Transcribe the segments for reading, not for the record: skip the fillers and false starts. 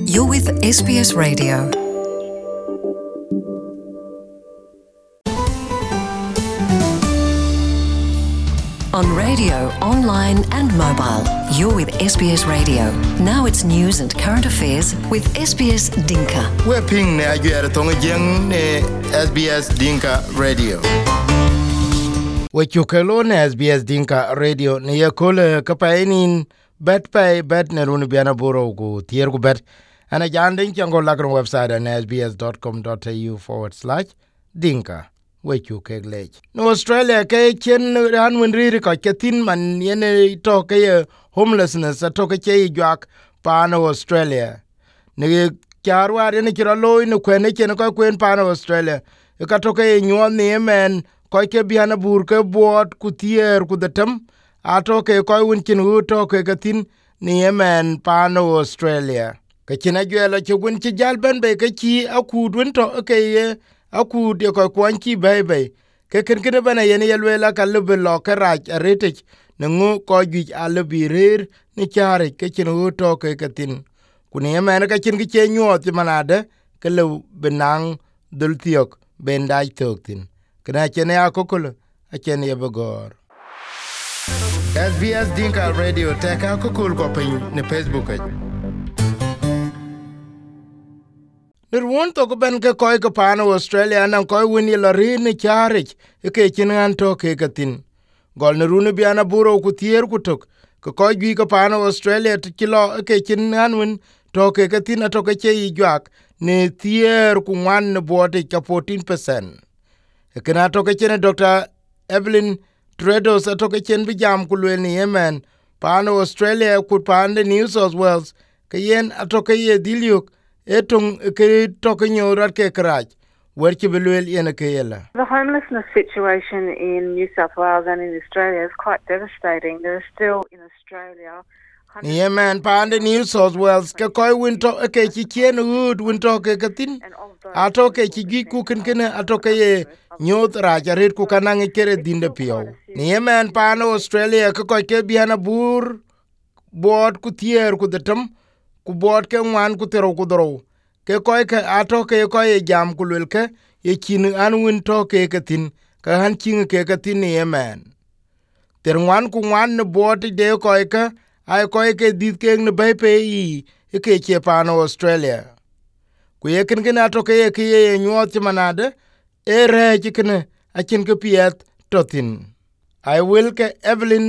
You're with SBS Radio. On radio, online and mobile, you're with SBS Radio. Now it's news and current affairs with SBS Dinka. We're ping ne ajuer tonga jeng ne SBS Dinka Radio. We chukelo ne SBS Dinka Radio ne yakole kapainin bet pay bet ne runu biana boro go tier go bet ana jandin chango lagron website an sbs.com.au/dinka. We chukeglech. No Australia ke chen ran win riri ka ketin man yene to ke homelessness to ke che jak pano Australia. Ne karwa ne kira loy no kwene chen ko kwen pano Australia. Ka to ke nyon ne men ko ke biana bur ke bot ku tier ku detem ato ke ko win chen hu to ke ketin ne men pano Australia. Ke chen ajela chugun chi jalben be ke chi akudun to ke aku de ko kwanki bebe ke ken bana yene yelwela kalbe lo karaj aretich ngo ko gi albi rir ni chare ke chen to ke katin kuni yema ka chen ke nyot manade ke le benang dul tiok bendai toktin kana chen ya kokol a chen ye bagor SBS Dinka Radio teka kokol ko pin ne Facebook. Nirwon to ben ke koy ke pano Australia nan koy wini la rin ni charich ke chinan to ke katin gol ne runu biana buro ku tier ku tok ke koy gi ke pano Australia to kilo ke chinan win to ke katin to ke che ijak ne tier ku wan ne bote ka 14%. Ke na to ke chen Dr. Evelyn Tredos to ke chen bi jam ku le ni Yemen pano Australia ku pande New South Wales ke yen to ke ye dilyuk etung ke tokenyo rat ke kraj werki belwel ene ke yela. The homelessness situation in New South Wales and in Australia is quite devastating. There are still in Australia Yemen pande New South Wales ke koy winto ke chien hood winto ke katin ato ke chigi ku ken ato ke ye nyot rajarit ku kanang kere dinde pio. Yemen pande Australia ke koy ke biana bur bot ku tier ku detem ku bot ke wan ku tero ku dro ke koy ke ato ke koy jam ku lel ke ye kin an win to ke katin ka han kin ke katin Yemen ter wan ku wan ne bot de koy ke ay koy ke dit ke ne bay pe yi ke che pano Australia ku ye kin ato ke ye nyot manade e re kin a kin ke piet totin I will ke Evelyn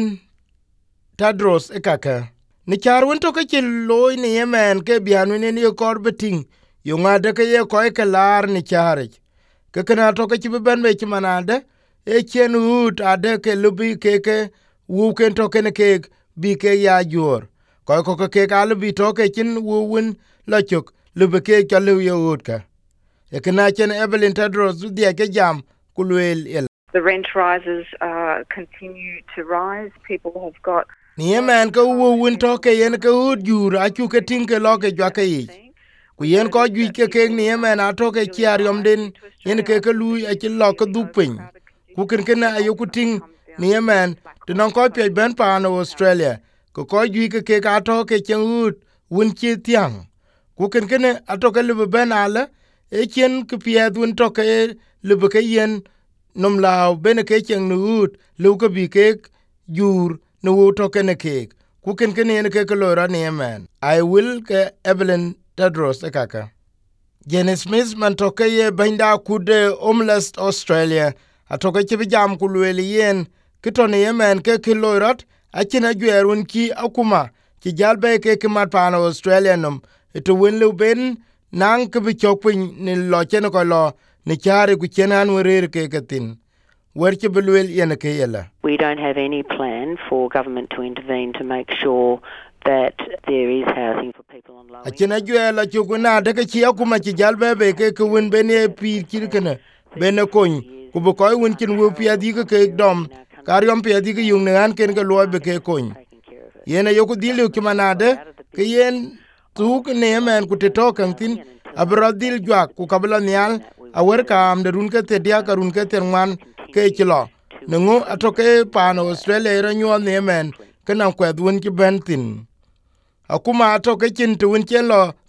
Tadros ekaka ni charwin to ke loy ni Yemen ke bianu ne ni korbeting yo ngade ke ye koy ke lar ni charich ke kana to ke ben be manade e chen ut ade ke lubi ke wu ken to ke ne ke bi ke ya jor koy ko ke al bi to ke chin wu win la chuk lubi ke ke lu yo ut ka e kana chen Evelyn Tedros dia ke jam kulwel el. The rent rises continue to rise. People have got ni Yemen ko wu win to ke yen ke ut jur a chu ke tin ke lo ke jwa ke yi ku yen ko ju ke ni Yemen a to ke chiariom den yen ke lui a chi lo ko du pin ku ken ayo ku tin ni Yemen to non ko pe ben pa no Australia ko ju ke ka to ke chen ut win chi tiang ku ken a to ke lu ben ala e chen ku pie dun to ke lu ke yen nom lao ben ke chen ut lu ko bi ke jur no to ken ke ku ken yen ke lo ra ni Yemen I will ke Evelyn Tedros ekaka Jenny Smith man to ke ye binda kude homeless Australia atoke chi jam ku le yen kito ni Yemen ke lo rat a china gwerun ki akuma ki jalbe ke mat pa Australia nom to win lu ben nang ke bi chopin ni lo chen ko lo ni chare ku chenan werer ke katin We don't have any plan for government to intervene to make sure that there is housing for people on low income. Achina juela chukuna de ke kuma chi jalbe be ke win bene pi kirkene bene kon ku bo koy win kin wo pia di ke dom karyom pia di ke yung nan ken ke lo be ke kon yene yoku dilu ki manade ke yen tu ke ne men ku te to kan tin abro dil jwa ku kabla nyal awer ka am de run ke te dia ka run ke te man ke kilo nengo atoke pano Australia ra nyo ne men kana kwed won ki bentin akuma atoke chin tu win chelo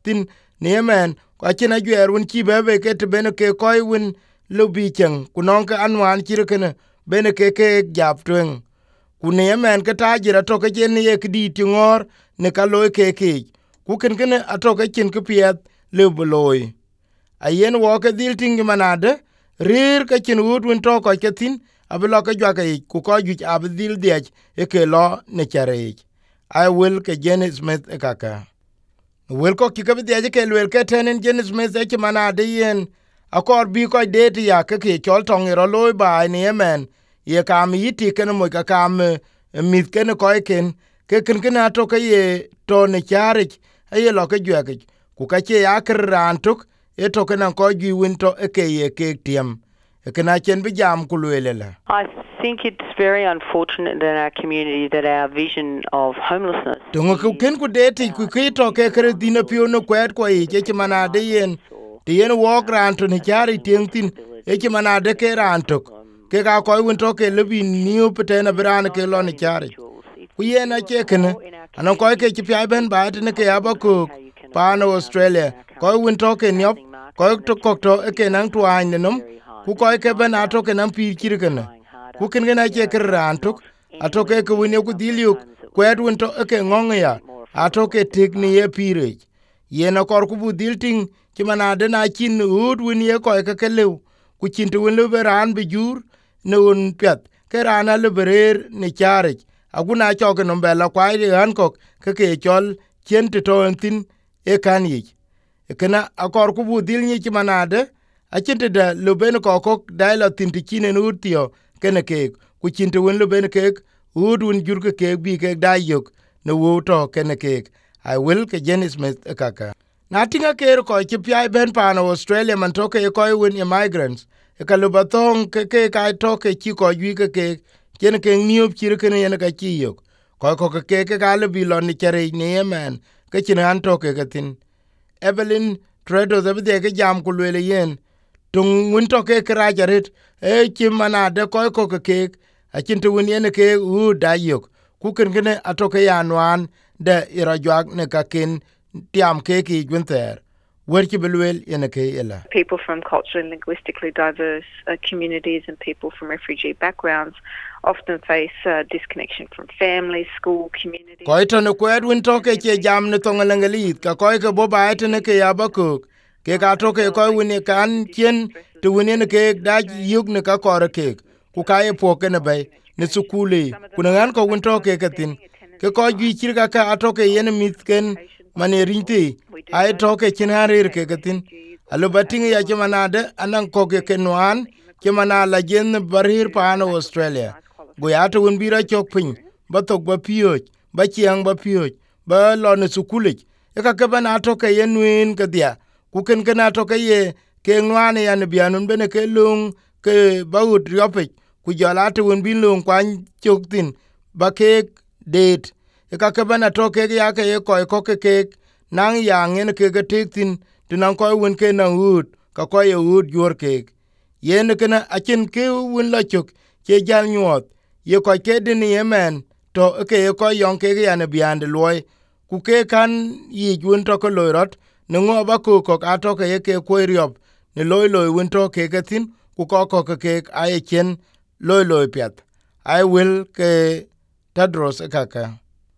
tin ne men kwa china gyer won chi bebe ke te bene ke koy win lu bi chen ku non ka anwan chi rekene bene ke jap twen ku ne men ke ta jira to ke chen ye kidi ti ngor ne ka loy ke ku ken ato ke chen ke piet le bloy ayen wo ke dil ting manade rir ke chen wud win to ko ke tin ablo ke jwa ke ku ko ju ab dil diech e ke lo ne chare I will ke Jenny Smith e kaka will ko ki ke diech ke wel ke tenen Jenny Smith e manade yen akor bi ko det ya ke chol tong ro loy ba ni yemen ye kam yiti ken mo ka kam mit ken ko ken ke ken ato ke ye to ne chare e lo ke jwa ke ku ka che ya krantuk e to ken ko gi winto e ke ye ke tiem e ken a chen bi jam ku lele. I think it's very unfortunate in our community that our vision of homelessness tungo ku ken ku deti ku to ke kre dina pio no kwet ko ye che manade yen ti yen wo gran to ne chari tin e che manade ke rantuk ke ka ko winto ke lebi niu petena brana ke lo ne chari ku yen a che ken anon ko ke chi pi ben ba ne ke abaku pa no Australia ko winto ke nyop ko to e ke nang tuan ne nom ku ko ke ben ato ke nang pi kirken ku ken na che ke rantuk ato ke ku ne ku diliuk ku edwin to ke ngong ya ato ke tekni ye pire yen akor ku budil ting ki manade na chin ud win ye ko ke lew ku chin to win beran bi jur ne un pet ke rana le berer ne chare aguna cho ke no bela kwai de Hancock ke chol chen to tin e kan yi kana akor ku budil ni ki manade a chin de le ben ko dai la tin ti chin en utio kene ke ku chin to win le ben ke ud win jur ke bi ke dai yok ne wo to kene ke I will ke Jenny Smith kaka na tinga ke ko chi pi ben pa no Australia man to ke ko win immigrants e ka lubatong ke ka to ke chi ko yu ke ken ke niop chi ke ne ka chi yok ko ke ka le bi lo ni chere ni yemen ke chin an to ke tin Evelyn Tredo de ke jam ku le yen tung win to ke ra jaret e chi manade ko ke a chin to win yen ke u da yok ku ken atoke yanwan de irajwag ne kakin tiam ke ki gwenter werki belwel ene ke ela. People from culturally and linguistically diverse communities and people from refugee backgrounds often face disconnection from family, school, community. Ko ito ne kwed win toke che jam ne tongalangalit ka ko ke boba ite ne ke yabako ke ka toke ko win kan chen to win ne ke da yug ne ka kore ke ku ka e poke ne bay ne sukuli kunangan ko win toke ke tin ke ko gi kirga ka atoke yen mitken mane rinti ai toke chinharir ke tin alo bating ya jamanade anan ko ke nuan ke mana la jen barir pa no Australia go ya to won bira chok pin ba tok ba pioj ba chiang ba pioj ba lo ne sukulik e ka ke bana toke yen win ke dia ku ken na toke ye ke nuan ya ne bianun bene ke lung ke ba ut yope ku jala to won bin lung kwan chok tin ba ke det e ka ke bana to ke ya ke ko ke nang yang en ke tik tin tinan ko won ke na hud ka ko ye hud yor ke yen ke na achen ke won la chok ke jal nyot ye ko ke din yemen to ke ko yon ke ya ne biande loy ku ke kan yi won to ko loyrot ne ngo ba ko ka to ke ko riob ne loy won to ke tin ku ko ke ai chen loy pet I will ke Tadros kaka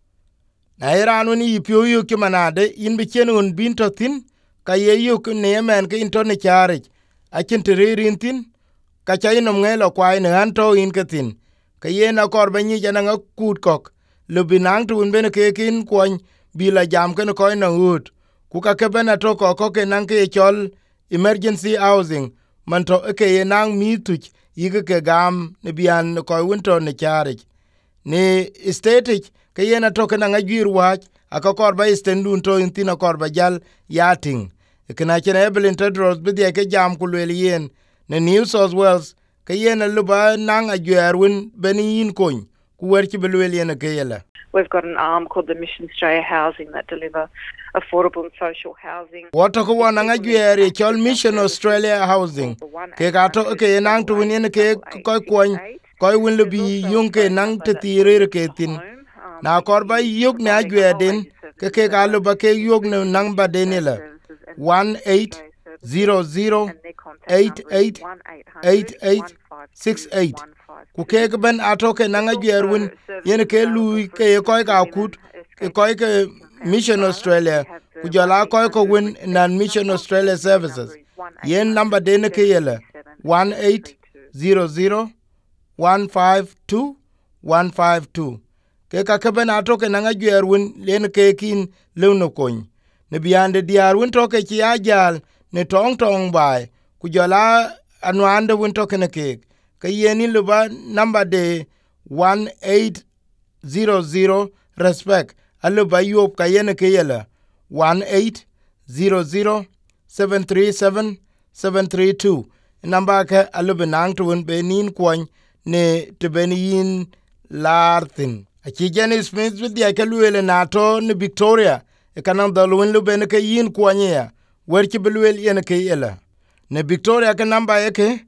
na iranu ni pio yu ki manade in bi chenun bin to tin ka ye yu ne men ke into ne chare a chen teririn tin ka chai no ngelo kwai ne anto in ke tin ka ye na kor ba ni jana ngakut kok lu binang tun ben ke kin kwon bi la jam ke ko na ut ku ka ke bena to ko ke nan ke chol emergency housing man to ke ye nang mi tu yi ke gam ne bian ko winto ne chare ni static ke yena toke na ngajir wach akakor ba istendun to intina kor ba jal yating kana chene Evelyn Tedros bidye ke jam kulwel yen ne New South Wales ke yena luba nang ajerwin benin kon ku werki belwel yen ke yela. We've got an arm called the Mission Australia Housing that deliver affordable and social housing. Wato ko wana ngajere chol Mission Australia Housing ke gato ke nang tu yen ke ko kwon ko win lubi yung ke nang te tirer ke tin na korba yug na agweden ke galu ba ke yug no number denela 1800888868 ku ke ben atoke na agwerun yen ke lui ke ko ga kut ke ko ke Mission Australia ku jala ko ko win nan Mission Australia Services yen number dene ke yela 1800152152 ke ka ben atoke na agwerun len ke kin leuno kon ne biande diar won toke ki ajal ne tong bai ku jala anwande won toke ne ke yeni luba number de 1800 respect aluba yop ka yene ke yela 1800737732 number ka aluba nang to be nin kwon ne to benin lartin a ki Jenny Smith with the akaluele nato ne Victoria e kanang dalwen lu ben ke yin kwanya wer ki belwel yene ke yela ne Victoria ka number yake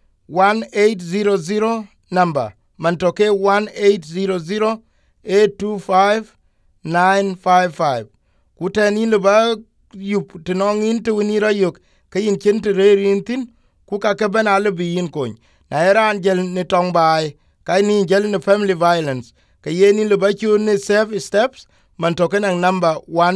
1800 number mantoke 1800825955 kutani le ba yup tenong into winira yok kayin kente rerintin ku ka ka bana le biyin kon na eran gel ne tong bai kai ni gel ne family violence kayeni le ba chu ne safe steps mantoke nang number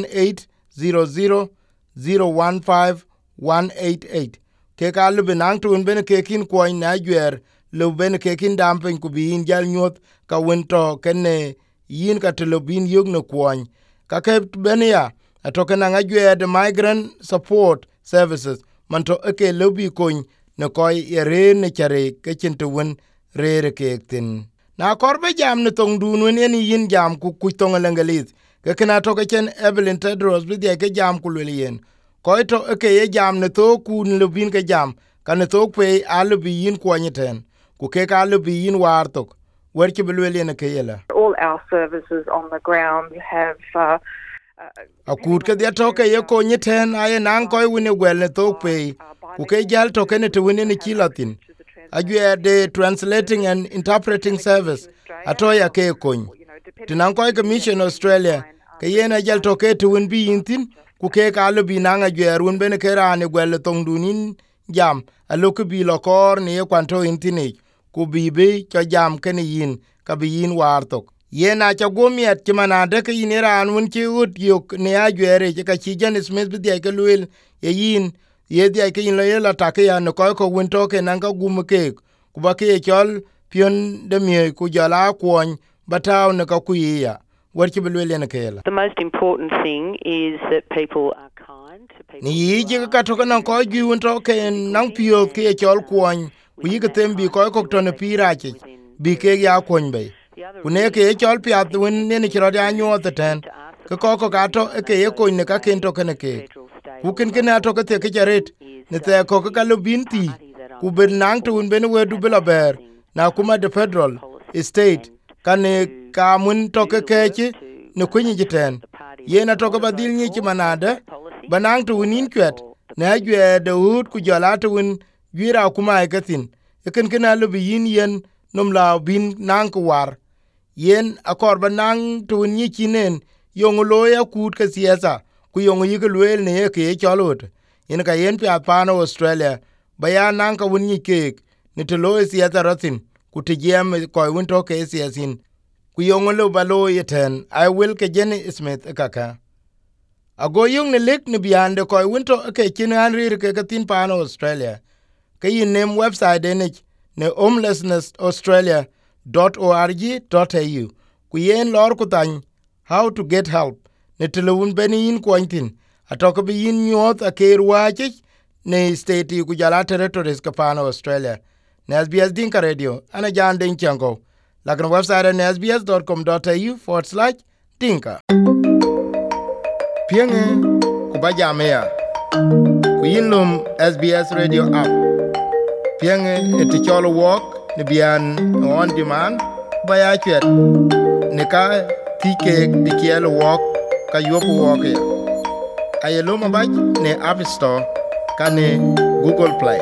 1800015188 ke ka lu benang tun ben ke kin ko na gwer lu ben ke kin dampen ku bin jal nyot ka wento kene yin ka to bin yug no kwon ka ke ben ya atoke na gwer the migrant support services manto ke lu bi kon ne ko yere ne chare ke chin to won rere ke tin na korbe jam ne tong dun wen yin jam ku tong lengalit ke kana to ke chen Evelyn Tedros bi de ke jam ku le yen ko to ke ye jam ne to kun lu bin ke jam kan to pe alu bi yin kwanyeten ku ke ka alu bi yin war to wer ki belwele ne ke yela all our services on the ground have akur ke dia to ke ye ko nyeten aye nan ko wine gwel ne to pe ku ke jal to ke ne to wine ne kilatin agwe the translating and interpreting service atoya ke kon tinan ko ke Mission Australia ke ye na jal to ke to win bi yintin ku ke ka lu bi nanga gwerun ben ke rane gwel tong dunin jam aloku bi lokor ne kwanto intini ku bi be cho jam ken yin ka bi yin wartok ye na cha gomiet ti manade ke yin ran un ti ut yok ne agwere ka chi Jenny Smith bi de ke luel ye yin ye de ke yin le la ta ke ya no ko win to ke nanga gum ke ku ba ke chol pion de mi ku jala kwon bataw ne ka ku ya The most important thing is that people are kind to people. Ni ji ka to kan ko gi un to ke nang pio ke chol kwon ku yi ke tem bi ko to ne pira chi bi ke ya kwon be ku ne ke chol pia tun ne ni ro ya nyo ta ten ke ko ka to ke ye ko ne ka ken to ke ku ken to ke te ke jaret ne te ko ka lu binti ku ben nang tun ben we du bela ber na kuma the federal state kan ka mun to ke chi ne kunyi jiten ye na to ko badil ni chi manade banang tu nin kwet na gwe de hut ku jala tu win gira kuma e katin ken kana lu bi yin nom la bin nang ku war yen akor banang tu ni chinen yong lo ya kut ke siasa ku yong yi ke lwel ne ke cholot yen ka yen pa pano Australia bayan nang ka win ni ke ni to lo siasa ratin ku te jam ko win to ke siasin ku yong lo balo yeten I will ke Jenny Smith kaka ago yung ne lek ne biande ko win to ke kin anri ke tin pano Australia ke yin nem website ne homelessnessaustralia.org.au ku yen lor ku tan how to get help ne telewun benin kwintin atoko bi yin nyot akerwache ne state ku jala territories ka pano Australia ne SBS Dinka Radio ana jan den chango lakin website ne sbs.com.au/dinka pienge ku bajamea ku yin lum SBS Radio app pienge eticholo walk ne bian on demand baya chet ne ka tike dikielo walk ka yopo walk ya ayelo mabaj ne App Store ka ne Google Play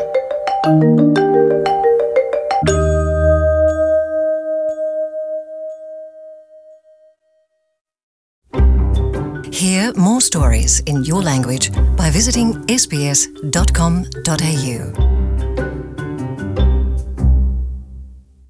stories in your language by visiting sbs.com.au.